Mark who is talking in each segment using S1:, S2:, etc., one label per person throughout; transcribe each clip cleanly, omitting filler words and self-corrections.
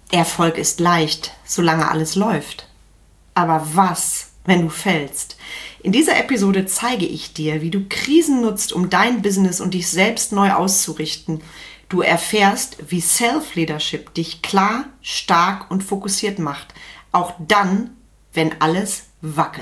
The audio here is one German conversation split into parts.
S1: Erfolg ist leicht, solange alles läuft. Aber was, wenn du fällst? In dieser Episode zeige ich dir, wie du Krisen nutzt, um dein Business und dich selbst neu auszurichten. Du erfährst, wie Self-Leadership dich klar, stark und fokussiert macht. Auch dann, wenn alles wackelt.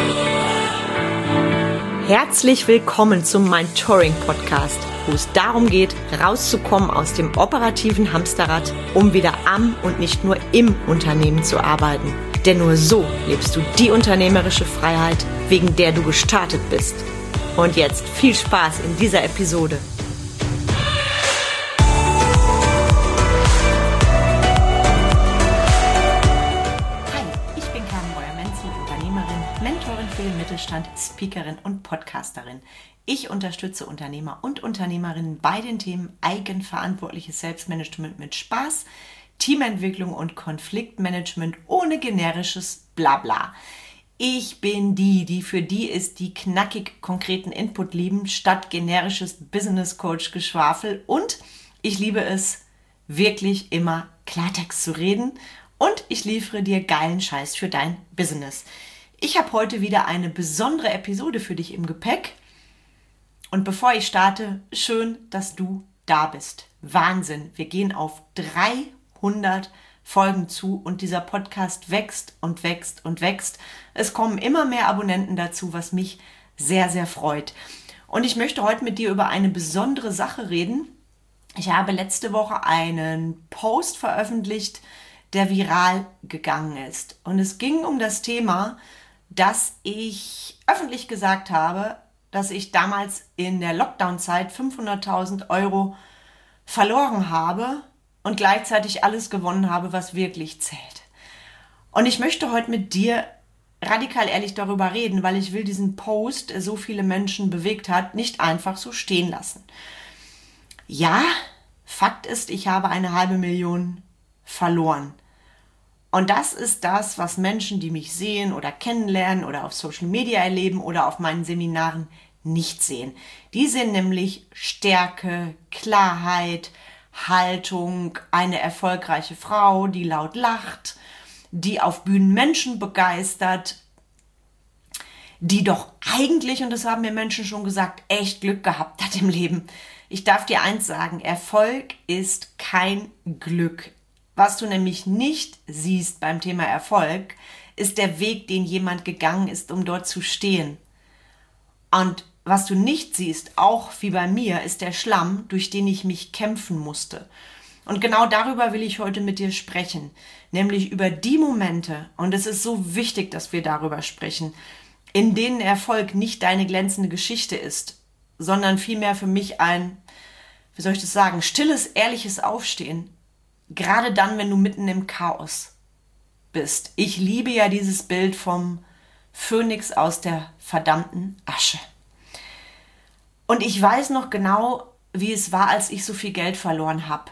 S1: Herzlich willkommen zum Mentoring-Podcast, wo es darum geht, rauszukommen aus dem operativen Hamsterrad, um wieder am und nicht nur im Unternehmen zu arbeiten. Denn nur so lebst du die unternehmerische Freiheit, wegen der du gestartet bist. Und jetzt viel Spaß in dieser Episode. Mentorin für den Mittelstand, Speakerin und Podcasterin. Ich unterstütze Unternehmer und Unternehmerinnen bei den Themen eigenverantwortliches Selbstmanagement mit Spaß, Teamentwicklung und Konfliktmanagement ohne generisches Blabla. Ich bin die für die ist, die knackig konkreten Input lieben, statt generisches Business-Coach-Geschwafel. Und ich liebe es, wirklich immer Klartext zu reden. Und ich liefere dir geilen Scheiß für dein Business. Ich habe heute wieder eine besondere Episode für dich im Gepäck. Und bevor ich starte, schön, dass du da bist. Wahnsinn, wir gehen auf 300 Folgen zu und dieser Podcast wächst und wächst und wächst. Es kommen immer mehr Abonnenten dazu, was mich sehr, sehr freut. Und ich möchte heute mit dir über eine besondere Sache reden. Ich habe letzte Woche einen Post veröffentlicht, der viral gegangen ist. Und es ging um das Thema, dass ich öffentlich gesagt habe, dass ich damals in der Lockdown-Zeit 500.000 Euro verloren habe und gleichzeitig alles gewonnen habe, was wirklich zählt. Und ich möchte heute mit dir radikal ehrlich darüber reden, weil ich will diesen Post, der so viele Menschen bewegt hat, nicht einfach so stehen lassen. Ja, Fakt ist, ich habe 500.000 verloren. Und das ist das, was Menschen, die mich sehen oder kennenlernen oder auf Social Media erleben oder auf meinen Seminaren nicht sehen. Die sehen nämlich Stärke, Klarheit, Haltung, eine erfolgreiche Frau, die laut lacht, die auf Bühnen Menschen begeistert, die doch eigentlich, und das haben mir Menschen schon gesagt, echt Glück gehabt hat im Leben. Ich darf dir eins sagen, Erfolg ist kein Glück. Was du nämlich nicht siehst beim Thema Erfolg, ist der Weg, den jemand gegangen ist, um dort zu stehen. Und was du nicht siehst, auch wie bei mir, ist der Schlamm, durch den ich mich kämpfen musste. Und genau darüber will ich heute mit dir sprechen, nämlich über die Momente, und es ist so wichtig, dass wir darüber sprechen, in denen Erfolg nicht deine glänzende Geschichte ist, sondern vielmehr für mich ein, stilles, ehrliches Aufstehen. Gerade dann, wenn du mitten im Chaos bist. Ich liebe ja dieses Bild vom Phönix aus der verdammten Asche. Und ich weiß noch genau, wie es war, als ich so viel Geld verloren habe.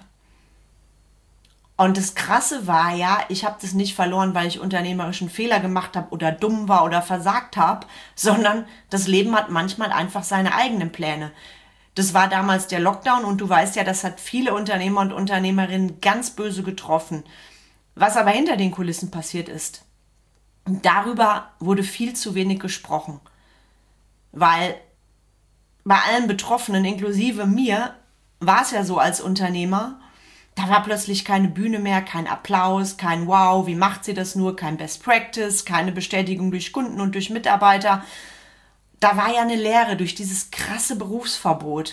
S1: Und das Krasse war ja, ich habe das nicht verloren, weil ich unternehmerischen Fehler gemacht habe oder dumm war oder versagt habe, sondern das Leben hat manchmal einfach seine eigenen Pläne. Das war damals der Lockdown und du weißt ja, das hat viele Unternehmer und Unternehmerinnen ganz böse getroffen. Was aber hinter den Kulissen passiert ist, darüber wurde viel zu wenig gesprochen. Weil bei allen Betroffenen, inklusive mir, war es ja so als Unternehmer, da war plötzlich keine Bühne mehr, kein Applaus, kein Wow, wie macht sie das nur, kein Best Practice, keine Bestätigung durch Kunden und durch Mitarbeiter. Da war ja eine Leere durch dieses krasse Berufsverbot.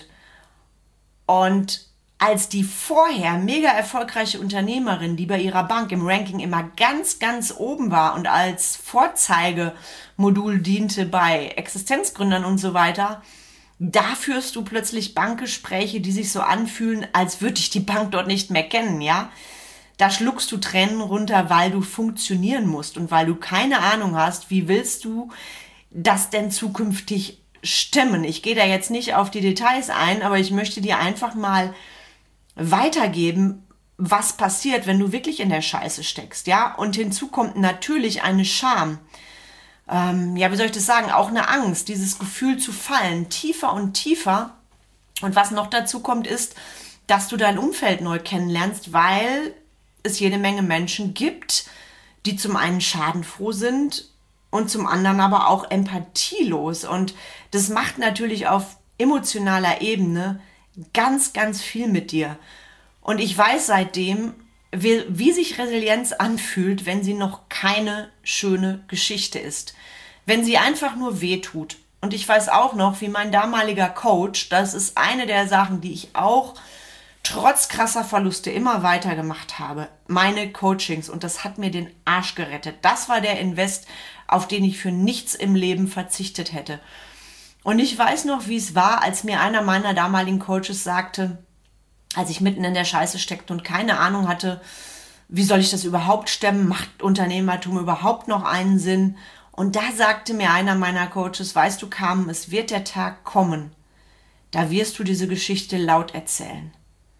S1: Und als die vorher mega erfolgreiche Unternehmerin, die bei ihrer Bank im Ranking immer ganz, ganz oben war und als Vorzeigemodul diente bei Existenzgründern und so weiter, da führst du plötzlich Bankgespräche, die sich so anfühlen, als würde ich die Bank dort nicht mehr kennen, ja? Da schluckst du Tränen runter, weil du funktionieren musst und weil du keine Ahnung hast, wie willst du das denn zukünftig stemmen. Ich gehe da jetzt nicht auf die Details ein, aber ich möchte dir einfach mal weitergeben, was passiert, wenn du wirklich in der Scheiße steckst, ja? Und hinzu kommt natürlich eine Scham. Auch eine Angst, dieses Gefühl zu fallen, tiefer und tiefer. Und was noch dazu kommt, ist, dass du dein Umfeld neu kennenlernst, weil es jede Menge Menschen gibt, die zum einen schadenfroh sind und zum anderen aber auch empathielos. Und das macht natürlich auf emotionaler Ebene ganz, ganz viel mit dir. Und ich weiß seitdem, wie sich Resilienz anfühlt, wenn sie noch keine schöne Geschichte ist. Wenn sie einfach nur wehtut. Und ich weiß auch noch, wie mein damaliger Coach, das ist eine der Sachen, die ich auch trotz krasser Verluste immer weitergemacht habe, meine Coachings, und das hat mir den Arsch gerettet. Das war der Invest, auf den ich für nichts im Leben verzichtet hätte. Und ich weiß noch, wie es war, als mir einer meiner damaligen Coaches sagte, als ich mitten in der Scheiße steckte und keine Ahnung hatte, wie soll ich das überhaupt stemmen, macht Unternehmertum überhaupt noch einen Sinn? Und da sagte mir einer meiner Coaches, weißt du, Carmen, es wird der Tag kommen, da wirst du diese Geschichte laut erzählen.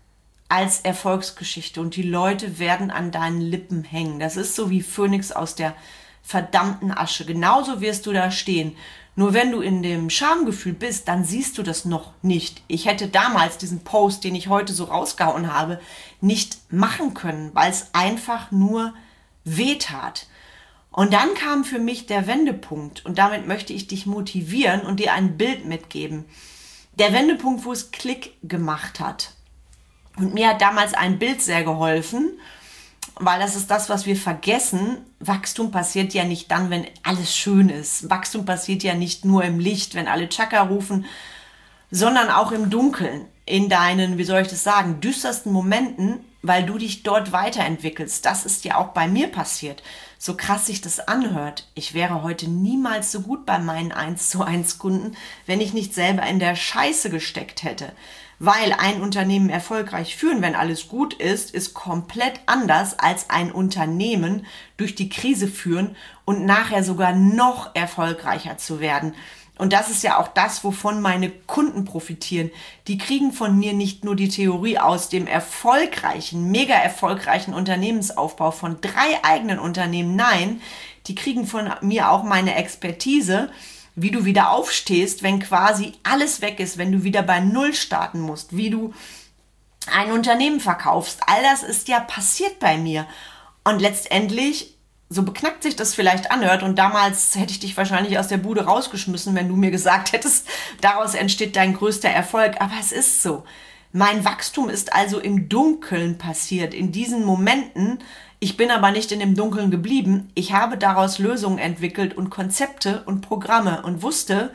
S1: Als Erfolgsgeschichte und die Leute werden an deinen Lippen hängen. Das ist so wie Phönix aus der verdammten Asche. Genauso wirst du da stehen. Nur wenn du in dem Schamgefühl bist, dann siehst du das noch nicht. Ich hätte damals diesen Post, den ich heute so rausgehauen habe, nicht machen können, weil es einfach nur wehtat. Und dann kam für mich der Wendepunkt und damit möchte ich dich motivieren und dir ein Bild mitgeben. Der Wendepunkt, wo es Klick gemacht hat. Und mir hat damals ein Bild sehr geholfen, weil das ist das, was wir vergessen. Wachstum passiert ja nicht dann, wenn alles schön ist. Wachstum passiert ja nicht nur im Licht, wenn alle Chaka rufen, sondern auch im Dunkeln, in deinen, wie soll ich das sagen, düstersten Momenten, weil du dich dort weiterentwickelst. Das ist ja auch bei mir passiert. So krass sich das anhört. Ich wäre heute niemals so gut bei meinen 1:1 Kunden, wenn ich nicht selber in der Scheiße gesteckt hätte. Weil ein Unternehmen erfolgreich führen, wenn alles gut ist komplett anders als ein Unternehmen durch die Krise führen und nachher sogar noch erfolgreicher zu werden. Und das ist ja auch das, wovon meine Kunden profitieren. Die kriegen von mir nicht nur die Theorie aus dem erfolgreichen, mega erfolgreichen Unternehmensaufbau von 3 eigenen Unternehmen. Nein, die kriegen von mir auch meine Expertise, wie du wieder aufstehst, wenn quasi alles weg ist, wenn du wieder bei Null starten musst, wie du ein Unternehmen verkaufst. All das ist ja passiert bei mir. Und letztendlich, so beknackt sich das vielleicht anhört, und damals hätte ich dich wahrscheinlich aus der Bude rausgeschmissen, wenn du mir gesagt hättest, daraus entsteht dein größter Erfolg. Aber es ist so. Mein Wachstum ist also im Dunkeln passiert, in diesen Momenten. Ich bin aber nicht in dem Dunkeln geblieben. Ich habe daraus Lösungen entwickelt und Konzepte und Programme und wusste,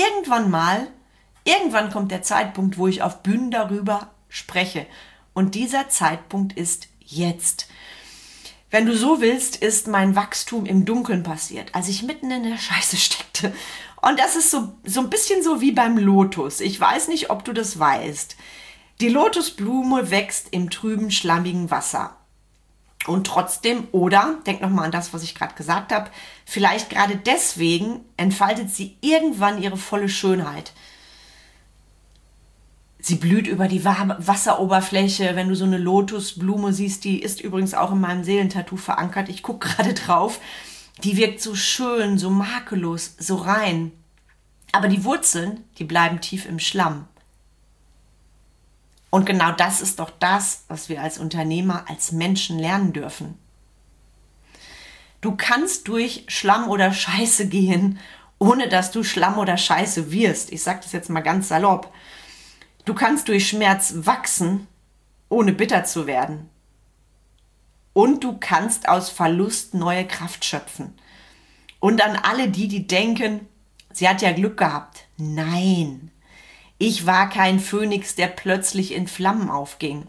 S1: irgendwann kommt der Zeitpunkt, wo ich auf Bühnen darüber spreche. Und dieser Zeitpunkt ist jetzt. Wenn du so willst, ist mein Wachstum im Dunkeln passiert, als ich mitten in der Scheiße steckte. Und das ist so ein bisschen so wie beim Lotus. Ich weiß nicht, ob du das weißt. Die Lotusblume wächst im trüben, schlammigen Wasser. Und trotzdem, oder, denk nochmal an das, was ich gerade gesagt habe, vielleicht gerade deswegen entfaltet sie irgendwann ihre volle Schönheit. Sie blüht über die Wasseroberfläche. Wenn du so eine Lotusblume siehst, die ist übrigens auch in meinem Seelentattoo verankert. Ich gucke gerade drauf. Die wirkt so schön, so makellos, so rein. Aber die Wurzeln, die bleiben tief im Schlamm. Und genau das ist doch das, was wir als Unternehmer, als Menschen lernen dürfen. Du kannst durch Schlamm oder Scheiße gehen, ohne dass du Schlamm oder Scheiße wirst. Ich sage das jetzt mal ganz salopp. Du kannst durch Schmerz wachsen, ohne bitter zu werden. Und du kannst aus Verlust neue Kraft schöpfen. Und an alle die denken, sie hat ja Glück gehabt. Nein. Ich war kein Phönix, der plötzlich in Flammen aufging.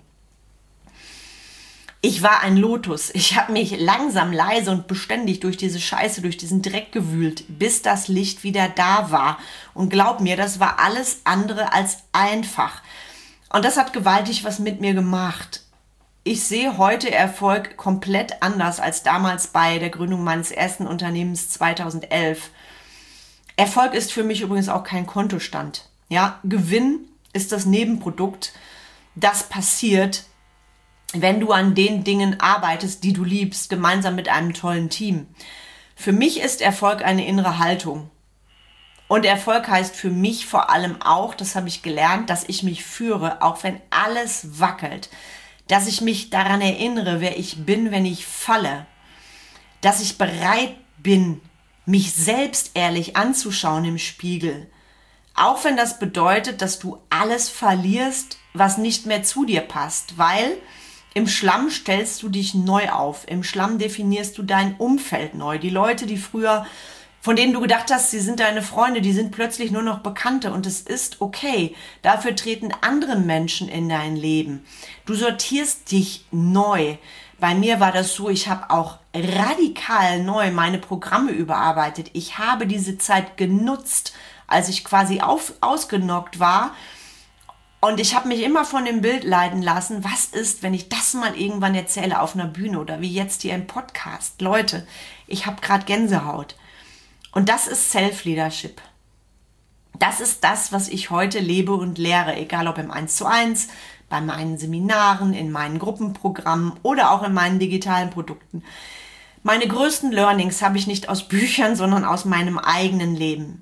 S1: Ich war ein Lotus. Ich habe mich langsam, leise und beständig durch diese Scheiße, durch diesen Dreck gewühlt, bis das Licht wieder da war. Und glaub mir, das war alles andere als einfach. Und das hat gewaltig was mit mir gemacht. Ich sehe heute Erfolg komplett anders als damals bei der Gründung meines ersten Unternehmens 2011. Erfolg ist für mich übrigens auch kein Kontostand. Ja, Gewinn ist das Nebenprodukt, das passiert, wenn du an den Dingen arbeitest, die du liebst, gemeinsam mit einem tollen Team. Für mich ist Erfolg eine innere Haltung. Und Erfolg heißt für mich vor allem auch, das habe ich gelernt, dass ich mich führe, auch wenn alles wackelt. dass ich mich daran erinnere, wer ich bin, wenn ich falle, dass ich bereit bin, mich selbst ehrlich anzuschauen im Spiegel, auch wenn das bedeutet, dass du alles verlierst, was nicht mehr zu dir passt, weil im Schlamm stellst du dich neu auf, im Schlamm definierst du dein Umfeld neu. Die Leute, die früher, von denen du gedacht hast, sie sind deine Freunde, die sind plötzlich nur noch Bekannte und es ist okay. Dafür treten andere Menschen in dein Leben. Du sortierst dich neu. Bei mir war das so, ich habe auch radikal neu meine Programme überarbeitet. Ich habe diese Zeit genutzt, als ich quasi ausgenockt war. Und ich habe mich immer von dem Bild leiten lassen, was ist, wenn ich das mal irgendwann erzähle auf einer Bühne oder wie jetzt hier im Podcast. Leute, ich habe gerade Gänsehaut. Und das ist Self-Leadership. Das ist das, was ich heute lebe und lehre, egal ob im 1:1, bei meinen Seminaren, in meinen Gruppenprogrammen oder auch in meinen digitalen Produkten. Meine größten Learnings habe ich nicht aus Büchern, sondern aus meinem eigenen Leben.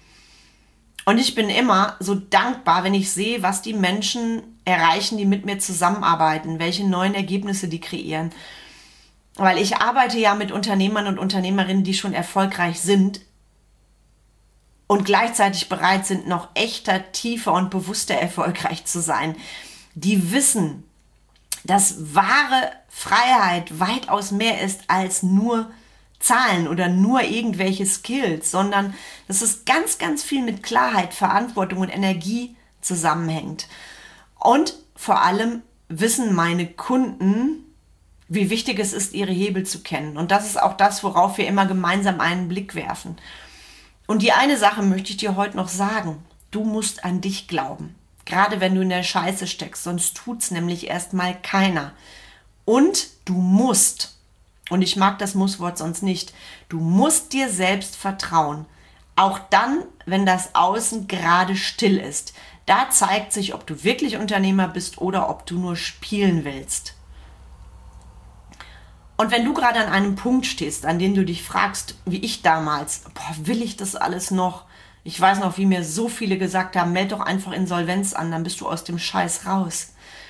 S1: Und ich bin immer so dankbar, wenn ich sehe, was die Menschen erreichen, die mit mir zusammenarbeiten, welche neuen Ergebnisse die kreieren. Weil ich arbeite ja mit Unternehmern und Unternehmerinnen, die schon erfolgreich sind und gleichzeitig bereit sind, noch echter, tiefer und bewusster erfolgreich zu sein. Die wissen, dass wahre Freiheit weitaus mehr ist als nur Zahlen oder nur irgendwelche Skills, sondern dass es ganz, ganz viel mit Klarheit, Verantwortung und Energie zusammenhängt. Und vor allem wissen meine Kunden, wie wichtig es ist, ihre Hebel zu kennen. Und das ist auch das, worauf wir immer gemeinsam einen Blick werfen. Und die eine Sache möchte ich dir heute noch sagen. Du musst an dich glauben. Gerade wenn du in der Scheiße steckst, sonst tut's nämlich erstmal keiner. Und du musst, und ich mag das Musswort sonst nicht, du musst dir selbst vertrauen. Auch dann, wenn das Außen gerade still ist. Da zeigt sich, ob du wirklich Unternehmer bist oder ob du nur spielen willst. Und wenn du gerade an einem Punkt stehst, an dem du dich fragst, wie ich damals, will ich das alles noch? Ich weiß noch, wie mir so viele gesagt haben, meld doch einfach Insolvenz an, dann bist du aus dem Scheiß raus.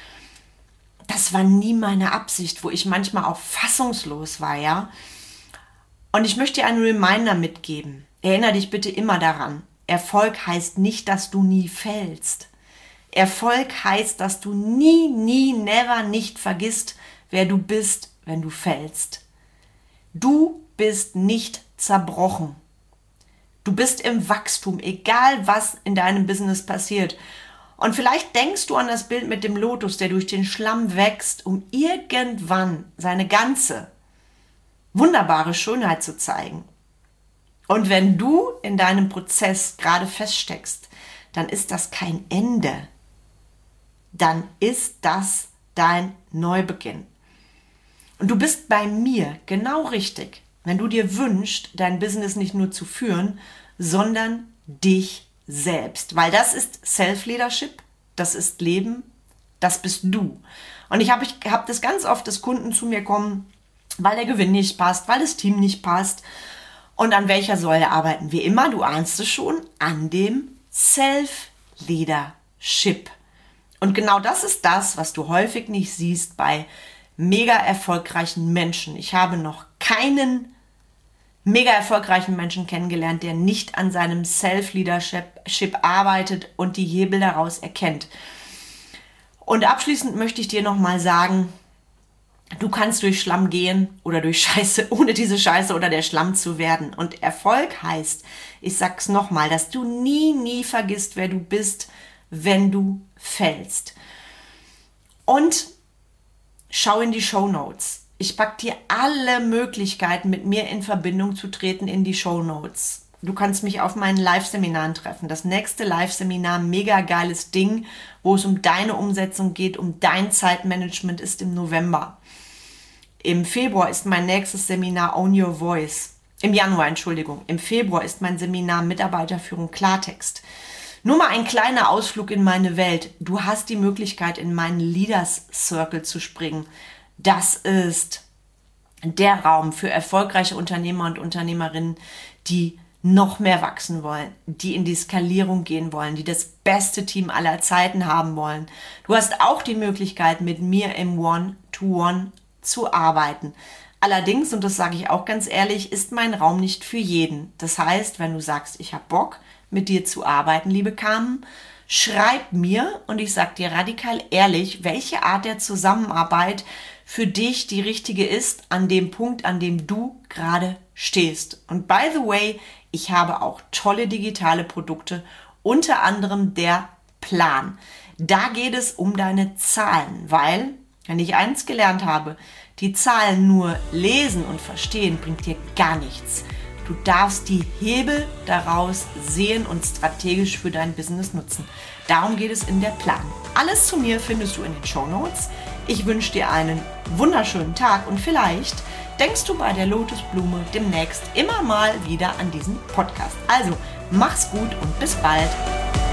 S1: Das war nie meine Absicht, wo ich manchmal auch fassungslos war, ja. Und ich möchte dir einen Reminder mitgeben. Erinnere dich bitte immer daran. Erfolg heißt nicht, dass du nie fällst. Erfolg heißt, dass du nie, never nicht vergisst, wer du bist, wenn du fällst. Du bist nicht zerbrochen. Du bist im Wachstum, egal was in deinem Business passiert. Und vielleicht denkst du an das Bild mit dem Lotus, der durch den Schlamm wächst, um irgendwann seine ganze wunderbare Schönheit zu zeigen. Und wenn du in deinem Prozess gerade feststeckst, dann ist das kein Ende. Dann ist das dein Neubeginn. Und du bist bei mir genau richtig, wenn du dir wünschst, dein Business nicht nur zu führen, sondern dich selbst. Weil das ist Self-Leadership, das ist Leben, das bist du. Und ich habe das ganz oft, dass Kunden zu mir kommen, weil der Gewinn nicht passt, weil das Team nicht passt. Und an welcher Säule arbeiten wir immer? Du ahnst es schon, an dem Self-Leadership. Und genau das ist das, was du häufig nicht siehst bei mega erfolgreichen Menschen. Ich habe noch keinen mega erfolgreichen Menschen kennengelernt, der nicht an seinem Self-Leadership arbeitet und die Hebel daraus erkennt. Und abschließend möchte ich dir nochmal sagen, du kannst durch Schlamm gehen oder durch Scheiße, ohne diese Scheiße oder der Schlamm zu werden. Und Erfolg heißt, ich sag's nochmal, dass du nie vergisst, wer du bist, wenn du fällst. Und schau in die Shownotes. Ich packe dir alle Möglichkeiten, mit mir in Verbindung zu treten, in die Shownotes. Du kannst mich auf meinen Live-Seminaren treffen. Das nächste Live-Seminar, mega geiles Ding, wo es um deine Umsetzung geht, um dein Zeitmanagement, ist im November. Im Februar ist mein nächstes Seminar Own Your Voice. Im Februar ist mein Seminar Mitarbeiterführung Klartext. Nur mal ein kleiner Ausflug in meine Welt. Du hast die Möglichkeit, in meinen Leaders Circle zu springen. Das ist der Raum für erfolgreiche Unternehmer und Unternehmerinnen, die noch mehr wachsen wollen, die in die Skalierung gehen wollen, die das beste Team aller Zeiten haben wollen. Du hast auch die Möglichkeit, mit mir im One-to-One zu arbeiten. Allerdings, und das sage ich auch ganz ehrlich, ist mein Raum nicht für jeden. Das heißt, wenn du sagst, ich habe Bock, mit dir zu arbeiten, liebe Carmen, schreib mir und ich sage dir radikal ehrlich, welche Art der Zusammenarbeit für dich die richtige ist an dem Punkt, an dem du gerade stehst. Und by the way, ich habe auch tolle digitale Produkte, unter anderem der Plan. Da geht es um deine Zahlen, weil, wenn ich eins gelernt habe, die Zahlen nur lesen und verstehen bringt dir gar nichts. Du darfst die Hebel daraus sehen und strategisch für dein Business nutzen. Darum geht es in der Plan. Alles zu mir findest du in den Shownotes. Ich wünsche dir einen wunderschönen Tag und vielleicht denkst du bei der Lotusblume demnächst immer mal wieder an diesen Podcast. Also, mach's gut und bis bald.